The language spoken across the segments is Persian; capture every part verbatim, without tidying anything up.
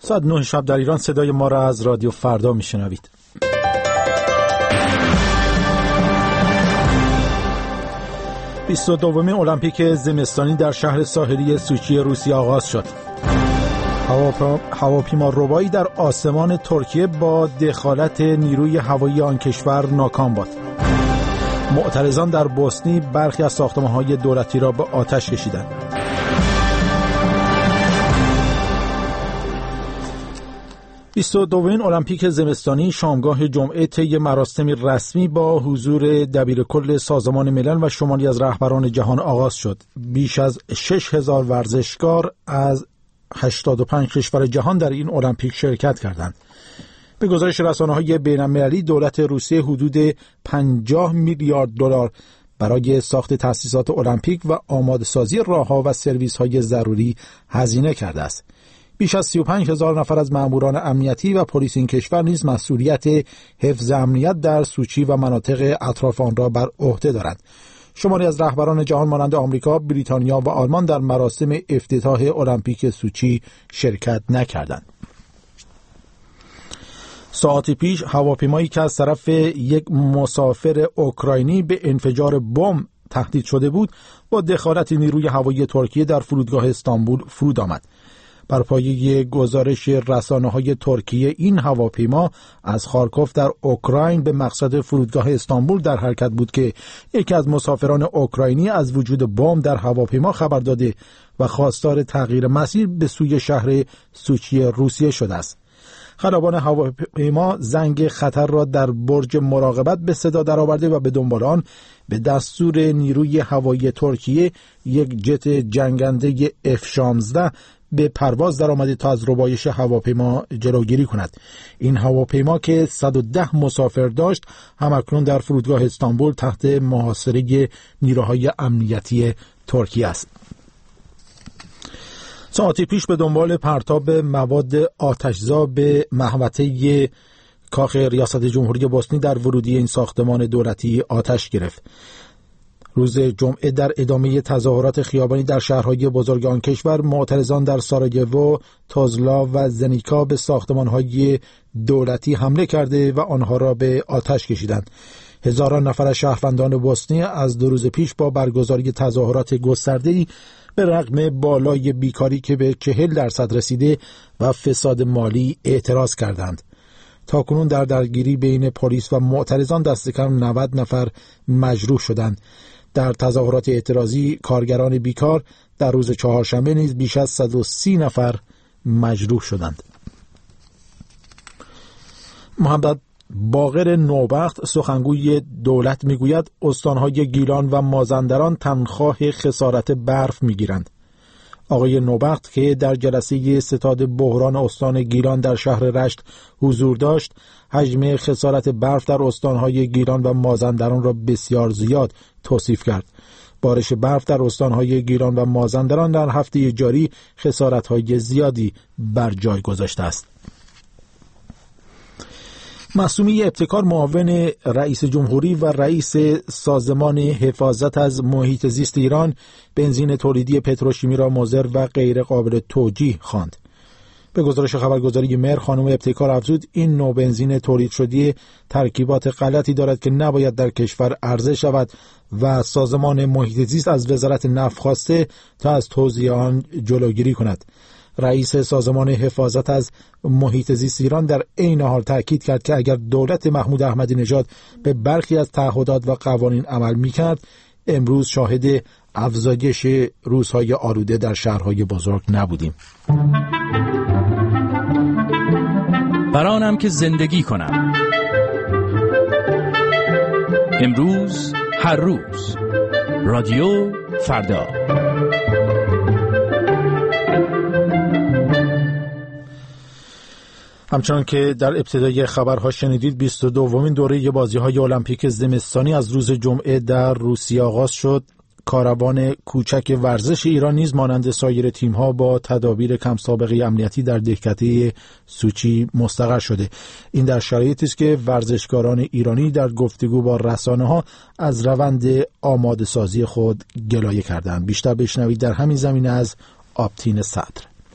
ساعت نه شب در ایران صدای ما را از رادیو فردا میشنوید. بیست و دومین المپیک زمستانی در شهر ساحلی سوچی روسیه آغاز شد. هواپیما ربایی در آسمان ترکیه با دخالت نیروی هوایی آن کشور ناکام بود. معترضان در بوسنی برخی از ساختمان‌های دولتی را به آتش کشیدند. بیست و دومین المپیک زمستانی شامگاه جمعه طی مراسمی رسمی با حضور دبیرکل سازمان ملل و شماری از رهبران جهان آغاز شد. بیش از شش هزار ورزشکار از هشتاد و پنج کشور جهان در این المپیک شرکت کردند. به گزارش رسانه‌های بین‌المللی دولت روسیه حدود پنجاه میلیارد دلار برای ساخت تأسیسات المپیک و آماده‌سازی راه‌ها و سرویس‌های ضروری هزینه کرده است. بیش از سی و پنج هزار نفر از ماموران امنیتی و پلیس این کشور نیز مسئولیت حفظ امنیت در سوچی و مناطق اطراف آن را بر عهده دارند. شماری از رهبران جهان مانند آمریکا، بریتانیا و آلمان در مراسم افتتاح المپیک سوچی شرکت نکردند. ساعتی پیش هواپیمایی که از طرف یک مسافر اوکراینی به انفجار بمب تهدید شده بود با دخالت نیروی هوایی ترکیه در فرودگاه استانبول فرود آمد. بر پایه گزارش رسانه‌های ترکیه این هواپیما از خارکوف در اوکراین به مقصد فرودگاه استانبول در حرکت بود که یکی از مسافران اوکراینی از وجود بمب در هواپیما خبر داده و خواستار تغییر مسیر به سوی شهر سوچی روسیه شده است. خلبان هواپیما زنگ خطر را در برج مراقبت به صدا درآورده و به دنبال آن به دستور نیروی هوایی ترکیه یک جت جنگنده اف شانزده به پرواز در آمده تا از ربایش هواپیما جلوگیری کند. این هواپیما که صد و ده مسافر داشت همکنون در فرودگاه استانبول تحت محاصره نیروهای امنیتی ترکیه است. ساعتی پیش به دنبال پرتاب مواد آتشزا به محوطه کاخ ریاست جمهوری بوسنی در ورودی این ساختمان دولتی آتش گرفت. روز جمعه در ادامه تظاهرات خیابانی در شهرهای بزرگ آن کشور، معترضان در ساراجوو، توزلا و زنیکا به ساختمان‌های دولتی حمله کرده و آنها را به آتش کشیدند. هزاران نفر از شهروندان بوسنی از دو روز پیش با برگزاری تظاهرات گسترده‌ای به رغم بالای بیکاری که به چهل درصد رسیده و فساد مالی اعتراض کردند. تاکنون در درگیری بین پلیس و معترضان دست کم نود نفر مجروح شدند. در تظاهرات اعتراضی کارگران بیکار در روز چهارشنبه نیز بیش از صد و سی نفر مجروح شدند. محمد باقر نوبخت سخنگوی دولت میگوید استانهای گیلان و مازندران تنخواه خسارت برف میگیرند. آقای نوبخت که در جلسه ستاد بحران استان گیلان در شهر رشت حضور داشت، حجم خسارت برف در استانهای گیلان و مازندران را بسیار زیاد توصیف کرد. بارش برف در استانهای گیلان و مازندران در هفته جاری خسارت‌های زیادی بر جای گذاشته است. معصومی ابتکار، معاون رئیس جمهوری و رئیس سازمان حفاظت از محیط زیست ایران، بنزین تولیدی پتروشیمی را مضر و غیر قابل توجیه خواند. به گزارش خبرگزاری مهر، خانم ابتکار افزود این نوع بنزین تولید شده ترکیبات غلطی دارد که نباید در کشور عرضه شود و سازمان محیط زیست از وزارت نفت خواسته تا از توزیع آن جلوگیری کند. رئیس سازمان حفاظت از محیط زیست ایران در عین حال تاکید کرد که اگر دولت محمود احمدی نژاد به برخی از تعهدات و قوانین عمل می‌کرد، امروز شاهد افزایش روزهای آلوده در شهرهای بزرگ نبودیم. برانم که زندگی کنم، امروز هر روز، رادیو فردا. همچنان که در ابتدای خبرها شنیدید، بیست و دومین دوره بازی‌های المپیک زمستانی از روز جمعه در روسیه آغاز شد. کاروان کوچک ورزش ایران نیز مانند سایر تیم‌ها با تدابیر کم سابقه امنیتی در دهکده سوچی مستقر شده. این در شرایطی است که ورزشکاران ایرانی در گفتگو با رسانه‌ها از روند آماده‌سازی خود گلایه کردند. بیشتر بشنوید در همین زمینه از آبتین صدر.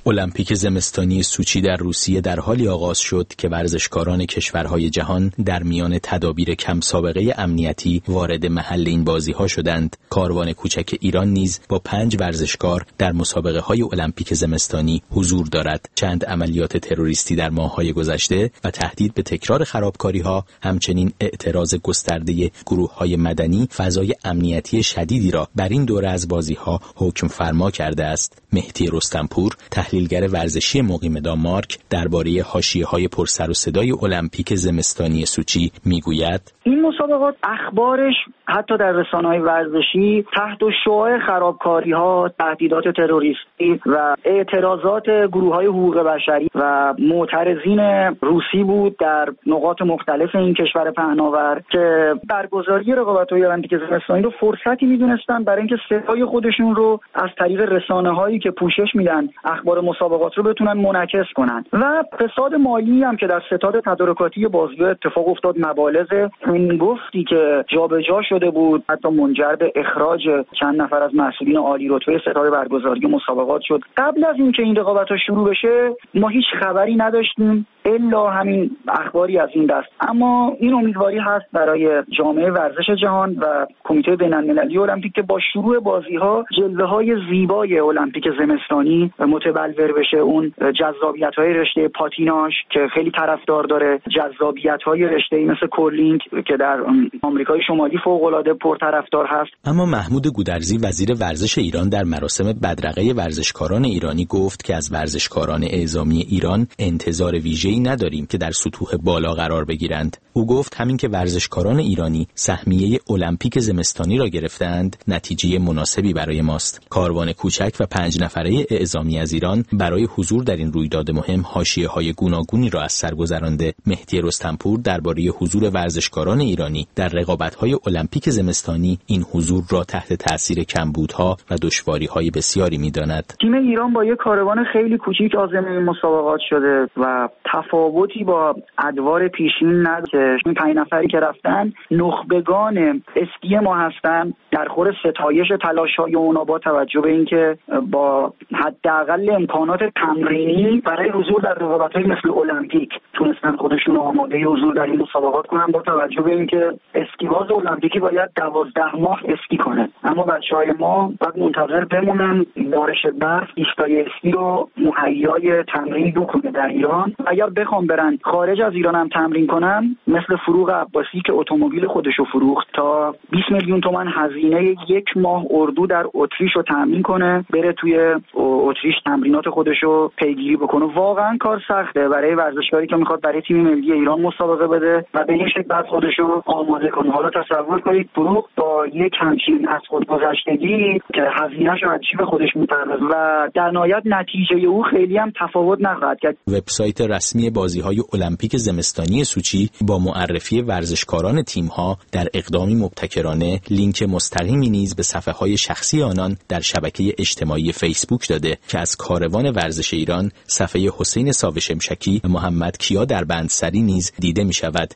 المپیک زمستانی سوچی در روسیه در حالی آغاز شد که ورزشکاران کشورهای جهان در میان تدابیر کم سابقه امنیتی وارد محل این بازی‌ها شدند. کاروان کوچک ایران نیز با پنج ورزشکار در مسابقه‌های المپیک زمستانی حضور دارد. چند عملیات تروریستی در ماه‌های گذشته و تهدید به تکرار خرابکاری‌ها، همچنین اعتراض گسترده گروه‌های مدنی فضای امنیتی شدیدی را بر این دوره از بازی‌ها حکم فرما کرده است. مهدی رستمپور، تحلیلگر ورزشی مقیم دانمارک، درباره حاشیه‌های پرسر و صدای المپیک زمستانی سوچی میگوید: این مسابقات اخبارش حتی در رسانه‌های ورزشی تحت شعاع خرابکاری‌ها، تهدیدات تروریستی و اعتراضات گروه‌های حقوق بشری و معترضین روسی بود در نقاط مختلف این کشور پهناور که برگزاری رقابت‌های المپیک زمستانی رو فرصتی می‌دونستن برای اینکه صدای خودشون رو از طریق رسانه‌هایی که پوشش میدن اخبار مسابقات رو بتونن منعکس کنن. و فساد مالی هم که در ستاد تدارکاتی بازی‌ها اتفاق افتاد، مبالغ هنگفتی که جابجا شده بود، حتی منجر به اخراج چند نفر از مسئولین عالی رتبه ستاد برگزاری مسابقات شد. قبل از اینکه این رقابت‌ها شروع بشه ما هیچ خبری نداشتیم الا همین اخباری از این دست. اما این امیدواری هست برای جامعه ورزش جهان و کمیته بین‌المللی المپیک که با شروع بازی‌ها جلوه‌های زیبای المپیک زمستانی متبلور بشه. اون جذابیت‌های رشته پاتیناژ که خیلی طرفدار داره، جذابیت‌های رشته‌ای مثل کورلینگ که در آمریکای شمالی فوق‌العاده پرطرفدار هست. اما محمود گودرزی، وزیر ورزش ایران، در مراسم بدرقه ورزشکاران ایرانی گفت که از ورزشکاران اعزامی ایران انتظار ویژه‌ای نداریم که در سطوح بالا قرار بگیرند. او گفت همین که ورزشکاران ایرانی سهمیه المپیک زمستانی را گرفتند، نتیجه مناسبی برای ماست. کاروان کوچک و پنج نفره اعزامی از ایران برای حضور در این رویداد مهم حاشیه‌های گوناگونی را از سر گذرانده. مهدی رستمپور درباره حضور ورزشکاران ایرانی در رقابت‌های المپیک زمستانی این حضور را تحت تاثیر کمبودها و دشواری‌های بسیاری می‌داند. تیم ایران با یک کاروان خیلی کوچیک عازم این مسابقات شده و تفاوتی با ادوار پیشین نداره. این پنج نفری که رفتن نخبگان اسکی ما هستن. در خور ستایش تلاش‌های اونا با توجه به اینکه با حداقل امکانات تمرینی برای حضور در رقابت‌های مثل المپیک تونستن خودشون آماده حضور در این مسابقات کنن، با توجه به اینکه اسکیباز المپیکی باید دوازده ماه اسکی کنه، اما بچه‌های ما باید منتظر بمونن بارش برف ایستای اسکی رو مهیای تمرین بکنه در ایران. اگر بخوام برن خارج از ایران هم تمرین کنن، مثل فروغ عباسی که اتومبیل خودشو فروخت تا بیست میلیون تومان هزینه یک ماه اردو در اتریش رو تامین کنه، بره توی اتریش تمرینات خودشو پیگیری بکنه. واقعا کار سخته برای ورزشکاری که میخواد برای تیم ملی ایران مسابقه بده و به این شکل بعد خودشو آماده کنه. حالا تصور کنید فروغ با یک همچین از خودگذشتگی که هزینه‌اش از جیب خودش میپردازه و در نهایت نتیجه او خیلی هم تفاوت نخواهد کرد. وبسایت رسمی بازی‌های المپیک زمستانی سوچی با معرفی ورزشکاران تیم‌ها در اقدامی مبتکرانه لینک مستقیمی نیز به صفحه‌های شخصی آنان در شبکه اجتماعی فیسبوک داده که از کاروان ورزش ایران صفحه حسین ساوه شمشکی و محمد کیا در بندسری نیز دیده می‌شود.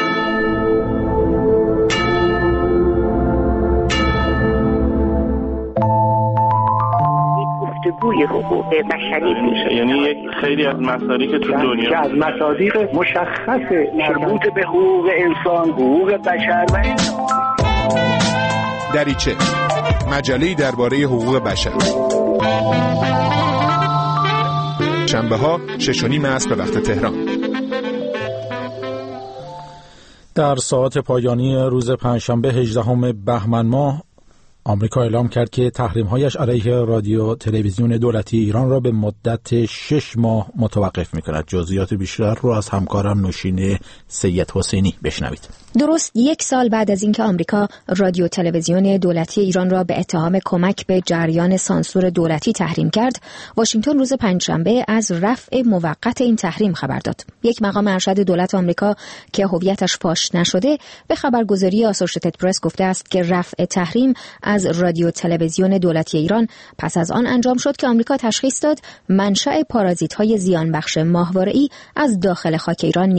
گفتگوی حقوق بشری میشه، یعنی یک خیلی از مصادیق تو دنیا از مصادیق مشخص مربوط به حقوق انسان، حقوق بشر و دریچه، مجله‌ای درباره حقوق بشر. شنبه ها شش و نیم است به وقت تهران. در ساعات پایانی روز پنجشنبه هجدهم بهمن ماه آمریکا اعلام کرد که تحریم‌هایش علیه رادیو تلویزیون دولتی ایران را به مدت شش ماه متوقف می‌کند. جزئیات بیشتر رو از همکارم نوشین سید حسینی بشنوید. درست یک سال بعد از اینکه آمریکا رادیو تلویزیون دولتی ایران را به اتهام کمک به جریان سانسور دولتی تحریم کرد، واشنگتن روز پنجشنبه از رفع موقت این تحریم خبر داد. یک مقام ارشد دولت آمریکا که هویتش فاش نشده به خبرگزاری آسوشیتد پرس گفته است که رفع تحریم از رادیو تلویزیون دولتی ایران پس از آن انجام شد که آمریکا تشخیص داد منشأ پارازیت‌های زیانبخش ماهواره‌ای از داخل خاک ایران نیست.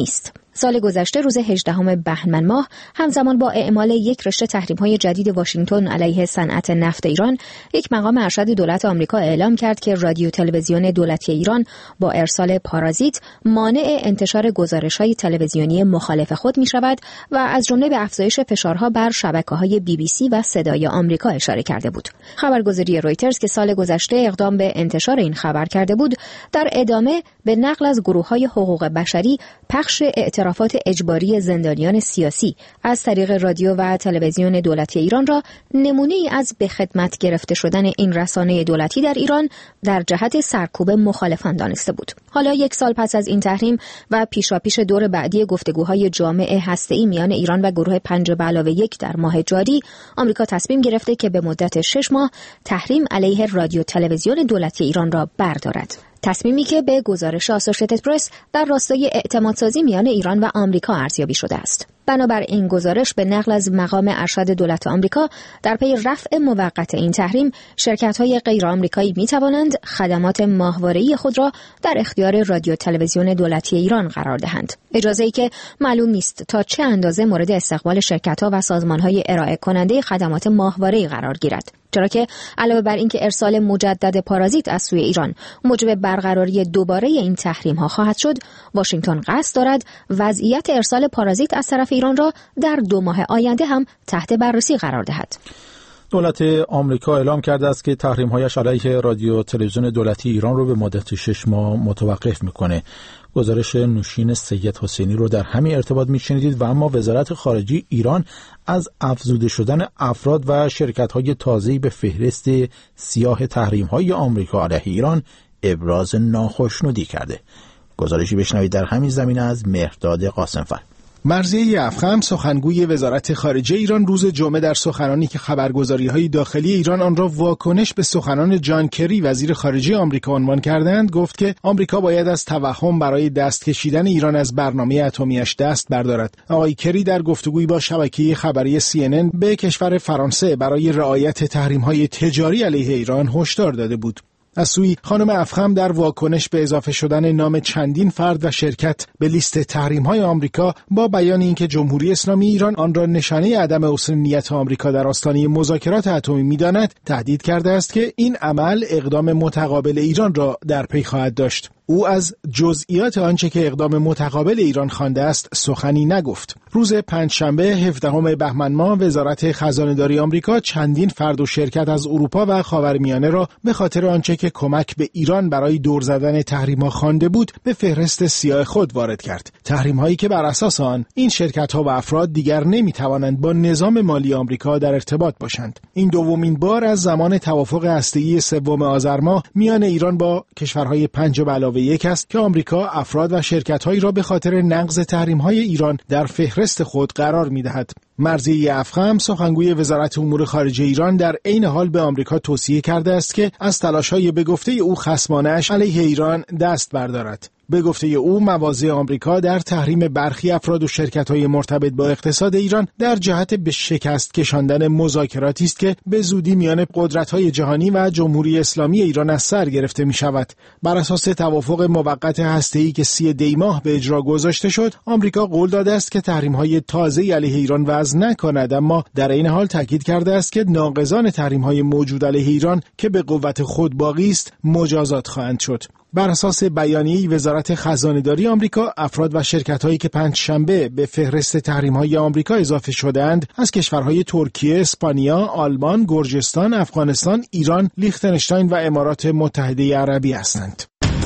سال گذشته روز هجدهم بهمن ماه همزمان با اعمال یک رشته تحریم‌های جدید واشنگتن علیه صنعت نفت ایران، یک مقام ارشد دولت آمریکا اعلام کرد که رادیو تلویزیون دولتی ایران با ارسال پارازیت مانع انتشار گزارش‌های تلویزیونی مخالف خود می‌شود و از جمله به افزایش فشارها بر شبکه‌های بی بی سی و صدای آمریکا اشاره کرده بود. خبرگزاری رویترز که سال گذشته اقدام به انتشار این خبر کرده بود، در ادامه به نقل از گروه‌های حقوق بشری پخش اعترافات اجباری زندانیان سیاسی از طریق رادیو و تلویزیون دولتی ایران را نمونه‌ای از به خدمت گرفته شدن این رسانه دولتی در ایران در جهت سرکوب مخالفان دانسته بود. حالا یک سال پس از این تحریم و پیشاپیش دور بعدی گفتگوهای جامع هسته‌ای میان ایران و گروه پنج به علاوه یک در ماه جاری، آمریکا تصمیم گرفته که به مدت شش ماه تحریم علیه رادیو تلویزیون دولتی ایران را بردارد. تصمیمی که به گزارش آسوشیتد پرس در راستای اعتمادسازی میان ایران و آمریکا ارزیابی شده است. بنابر این گزارش به نقل از مقام ارشد دولت آمریکا، در پی رفع موقت این تحریم، شرکت‌های غیر آمریکایی می‌توانند خدمات ماهواره‌ای خود را در اختیار رادیو تلویزیون دولتی ایران قرار دهند. اجازه‌ای که معلوم نیست تا چه اندازه مورد استقبال شرکت‌ها و سازمان‌های ارائه کننده خدمات ماهواره‌ای قرار گیرد. چرا که علاوه بر اینکه ارسال مجدد پارازیت از سوی ایران موجب برقراری دوباره این تحریم‌ها خواهد شد، واشنگتن قصد دارد وضعیت ارسال پارازیت از طرف ایران را در دو ماه آینده هم تحت بررسی قرار دهد. دولت آمریکا اعلام کرده است که تحریم‌هایش علیه رادیو تلویزیون دولتی ایران رو به مدت شش ماه متوقف می‌کنه. گزارش نوشین سید حسینی رو در همین ارتباط می‌شنیدید و اما وزارت خارجه ایران از افزوده شدن افراد و شرکت‌های تازه‌ای به فهرست سیاه تحریم‌های آمریکا علیه ایران ابراز ناخشنودی کرده. گزارشی بشنوید در همین زمینه از مهرداد قاسم‌فر. مرضیه افخم سخنگوی وزارت خارجه ایران روز جمعه در سخنانی که خبرگزاری‌های داخلی ایران آن را واکنش به سخنان جان کری وزیر خارجه آمریکا عنوان کردند، گفت که آمریکا باید از توهم برای دست کشیدن ایران از برنامه اتمی‌اش دست بردارد. آقای کری در گفتگویی با شبکه خبری سی ان ان به کشور فرانسه برای رعایت تحریم‌های تجاری علیه ایران هشدار داده بود. از سوی خانم افخم در واکنش به اضافه شدن نام چندین فرد و شرکت به لیست تحریم‌های آمریکا با بیان اینکه جمهوری اسلامی ایران آن را نشانه عدم اصل نیت آمریکا در آستانه مذاکرات اتمی می‌داند، تهدید کرده است که این عمل اقدام متقابل ایران را در پی خواهد داشت. او از جزئیات آنچه که اقدام متقابل ایران خوانده است سخنی نگفت. روز پنجشنبه هفدهم بهمن ماه وزارت خزانه‌داری آمریکا چندین فرد و شرکت از اروپا و خاورمیانه را به خاطر آنچه که کمک به ایران برای دور زدن تحریم‌ها خوانده بود به فهرست سیاه خود وارد کرد. تحریم‌هایی که بر اساس آن این شرکت‌ها و افراد دیگر نمی‌توانند با نظام مالی آمریکا در ارتباط باشند. این دومین بار از زمان توافق هسته‌ای سوم آذر ماه میان ایران با کشورهای پنج به علاوه یک است که آمریکا افراد و شرکت‌هایی را به خاطر نقض تحریم‌های ایران در فهرست خود قرار می‌دهد. مرضیه افخم سخنگوی وزارت امور خارجه ایران در عین حال به آمریکا توصیه کرده است که از تلاش‌های به گفته او خصمانه‌اش علیه ایران دست بردارد. به گفته او مواضع آمریکا در تحریم برخی افراد و شرکت‌های مرتبط با اقتصاد ایران در جهت به شکست کشاندن مذاکراتی است که به زودی میان قدرت‌های جهانی و جمهوری اسلامی ایران از سر گرفته می‌شود. بر اساس توافق موقت هسته‌ای که سی دی ماه به اجرا گذاشته شد، آمریکا قول داده است که تحریم‌های تازه‌ای علیه ایران وضع نکند، اما در این حال تاکید کرده است که ناقضان تحریم‌های موجود علیه ایران که به قوت خود باقی است مجازات خواهند شد. بر اساس بیانیه وزارت خزانه‌داری آمریکا، افراد و شرکت‌هایی که پنجشنبه به فهرست تحریم‌های آمریکا اضافه شده‌اند از کشورهای ترکیه، اسپانیا، آلمان، گرجستان، افغانستان، ایران، لیختنشتاین و امارات متحده عربی هستند.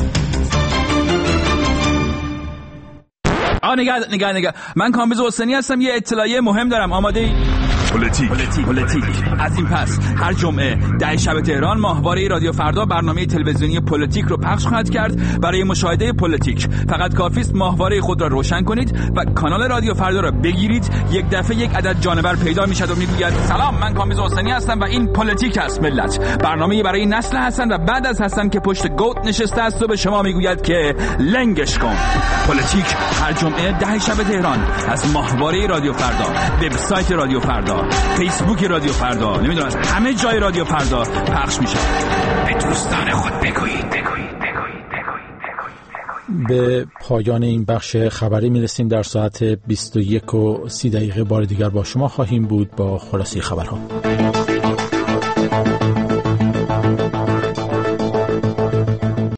آ نگاه نگاه نگاه من کامبیز حسینی هستم. یه اطلاعیه مهم دارم. آماده ای؟ پلیتیک پلیتیک پلیتیک از این پس هر جمعه ده شب تهران ماهواره رادیو فردا برنامه تلویزیونی پلیتیک رو پخش خواهد کرد. برای مشاهده پلیتیک فقط کافی است ماهواره خود را روشن کنید و کانال رادیو فردا را بگیرید. یک دفعه یک عدد جانور پیدا میشد و میگوید سلام، من کامبیز حسینی هستم و این پلیتیک است ملت. برنامه برای نسل حسن و بعد از حسن که پشت گوت نشسته است و به شما میگوید که لنگش کن. پلیتیک هر جمعه ده شب تهران از ماهواره رادیو فردا، وبسایت رادیو فردا، فیسبوک رادیو فردا، نمیدونم از همه جای رادیو فردا پخش میشه. به دوستان خود بگویید. به پایان این بخش خبری میرسیم. در ساعت بیست و یک و سی دقیقه بار دیگر با شما خواهیم بود با خلاصه خبرها.